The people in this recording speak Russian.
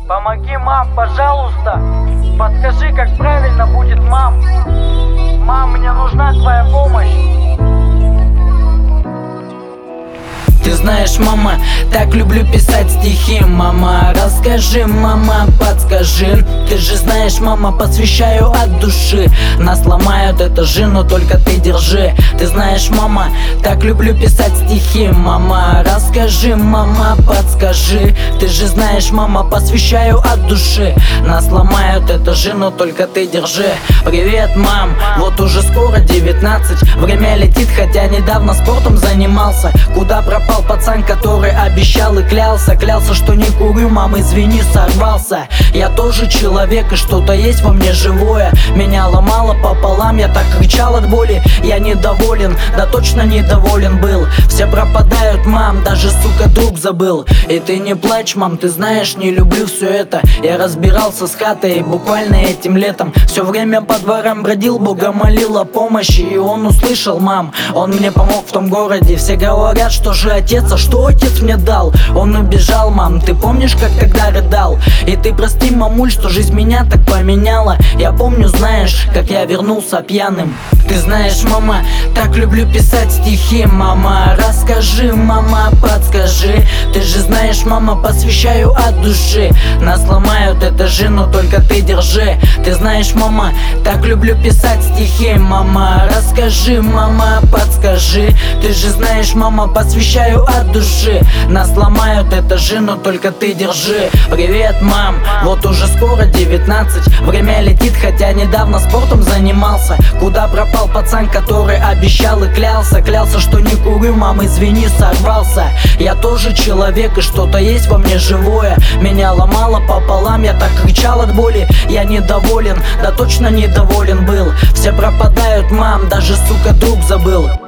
Помоги, мам, пожалуйста. Подскажи, как правильно будет, мам. Мам, мне нужна твоя помощь. Ты знаешь, мама, так люблю писать стихи. Мама, расскажи, мама, подскажи. Ты же знаешь, мама, посвящаю от души. Нас ломают этажи, но только ты держи. Ты знаешь, мама, так люблю писать стихи. Мама, расскажи, мама, подскажи. Ты же знаешь, мама, посвящаю от души. Нас ломают этажи, но только ты держи. Привет, мам, вот уже скоро 19. Время летит, хотя недавно спортом занимался. Куда пропал пацан, который обещал и клялся? Клялся, что не курю, мам, извини, сорвался. Я тоже человек, и что-то есть во мне живое. Меня ломало пополам, я так кричал от боли. Я недоволен, да точно недоволен был. Все пропадают, мам, даже, сука, друг забыл. И ты не плачь, мам, ты знаешь, не люблю все это. Я разбирался с хатой буквально этим летом. Все время по дворам бродил, Бога молил о помощи. И он услышал, мам, он мне помог в том городе. Все говорят, что же отец, а что отец мне дал? Он убежал, мам, ты помнишь, как тогда рыдал? И ты прости, мамуль, что жизнь меня так поменяла. Я помню, знаешь, как я вернулся пьяным. Ты знаешь, мама, так люблю писать стихи. Мама, расскажи, мама, подскажи. Ты же знаешь, мама, посвящаю от души. Нас ломают этажи, но только ты держи. Ты знаешь, мама, так люблю писать стихи. Мама, расскажи, мама, подскажи. Ты же знаешь, мама, посвящаю от души. Нас ломают этажи, но только ты держи. Привет, мам, вот уже скоро 19. Время летит, хотя недавно спортом занимался. Куда пропал пацан, который обещал и клялся? Клялся, что не курю, мам, извини, сорвался. Я тоже человек, и что-то есть во мне живое. Меня ломало пополам, я так кричал от боли. Я недоволен, да точно недоволен был. Все пропадают, мам, даже, сука, друг забыл.